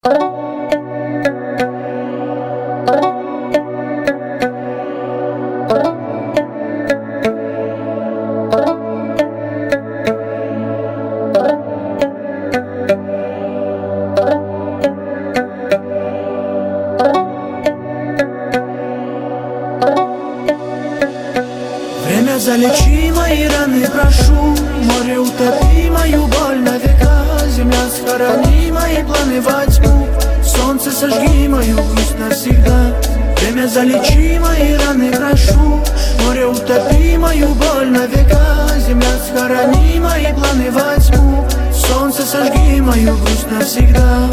Время залечи мои раны, прошу. Море утопи мою боль на века. Земля схорони мои планы во тьму. Солнце сожги мою грусть навсегда. Время залечи мои раны, прошу. Море утопи мою боль на века. Земля схорони мои планы во тьму. Солнце сожги мою грусть навсегда.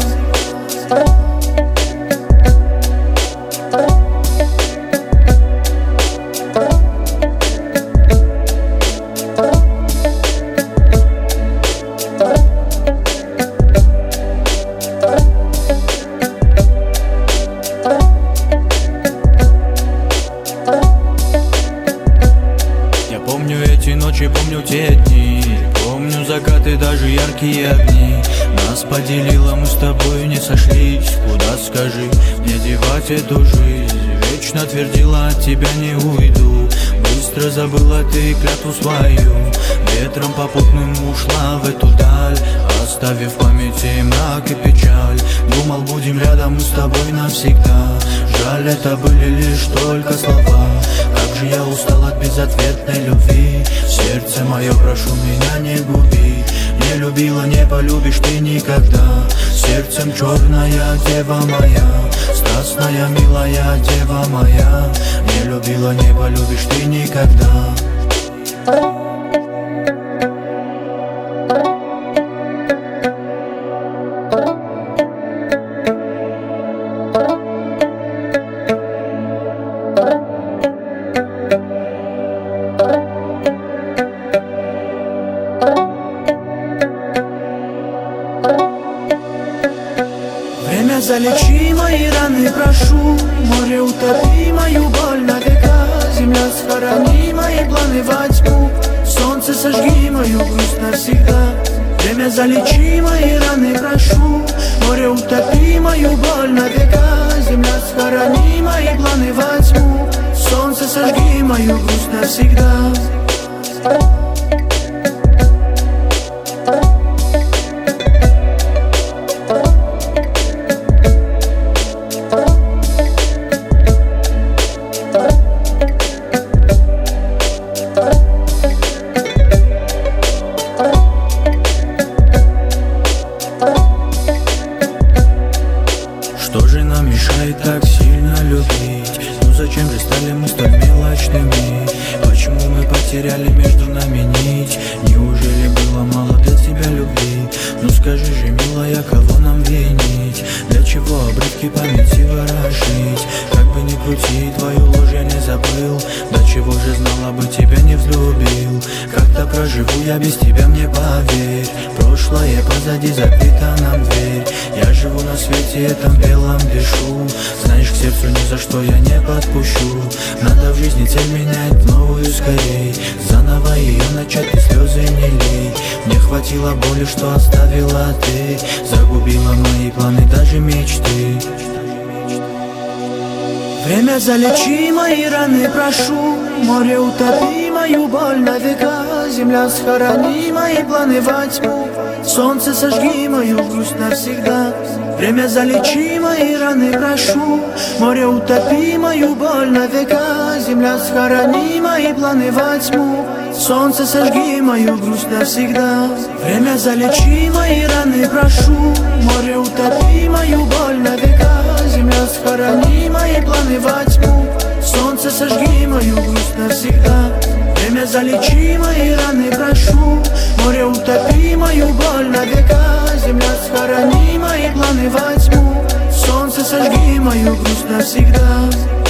Помню эти ночи, помню те дни. Помню закаты, даже яркие огни. Нас поделило, мы с тобой не сошлись. Куда, скажи, мне девать эту жизнь? Вечно твердила, от тебя не уйду. Быстро забыла ты клятву свою. Ветром попутным ушла в эту даль, оставив в памяти мрак и печаль. Думал, будем рядом мы с тобой навсегда. Жаль, это были лишь только слова. Как же я устал от безответной любви. Сердце мое, прошу меня, не губи. Не любила, не полюбишь ты никогда. Сердцем черная дева моя, страстная, милая дева моя. Не любила, не полюбишь ты никогда. Время залечи мои раны, прошу. Море утопи мою боль на века. Земля схорони мои планы во тьму. Солнце сожги мою грусть навсегда. Время залечи мои раны, прошу. Море утопи мою боль на века. Земля схорони мои планы во тьму. Солнце сожги мою грусть навсегда. Что же нам мешает так сильно любить? Ну зачем же стали мы столь мелочными? Почему мы потеряли между нами нить? Неужели было мало для тебя любви? Ну скажи же, милая, кого нам винить? Для чего обрывки памяти ворошить? Как бы ни крути, твою ложь я не забыл. До чего же знала бы, тебя не взлюбил. Как-то проживу я без тебя, мне поверь. Прошлое позади, закрыта нам дверь. Я живу на свете этом белом, дышу. Знаешь, к сердцу ни за что я не подпущу. Надо в жизни цель менять в новую скорей. Заново ее начать и слезы не лей. Мне хватило боли, что оставила ты. Загубила мои планы, даже мечты. Время залечи мои раны, прошу. Море утопи мою боль на века. Земля схорони мои планы во тьму. Солнце сожги мою грусть навсегда. Время залечи мои раны, прошу. Море утопи мою боль на века. Земля схорони мои планы во тьму. Солнце сожги мою грусть навсегда. Время залечи мои раны, прошу. Море утопи мою боль на века. Земля схорони мои планы во тьму. Солнце сожги мою грусть навсегда. Время залечи мои раны, прошу. Море утопи мою боль на века. Земля схорони мои планы во тьму. Солнце сожги мою грусть навсегда.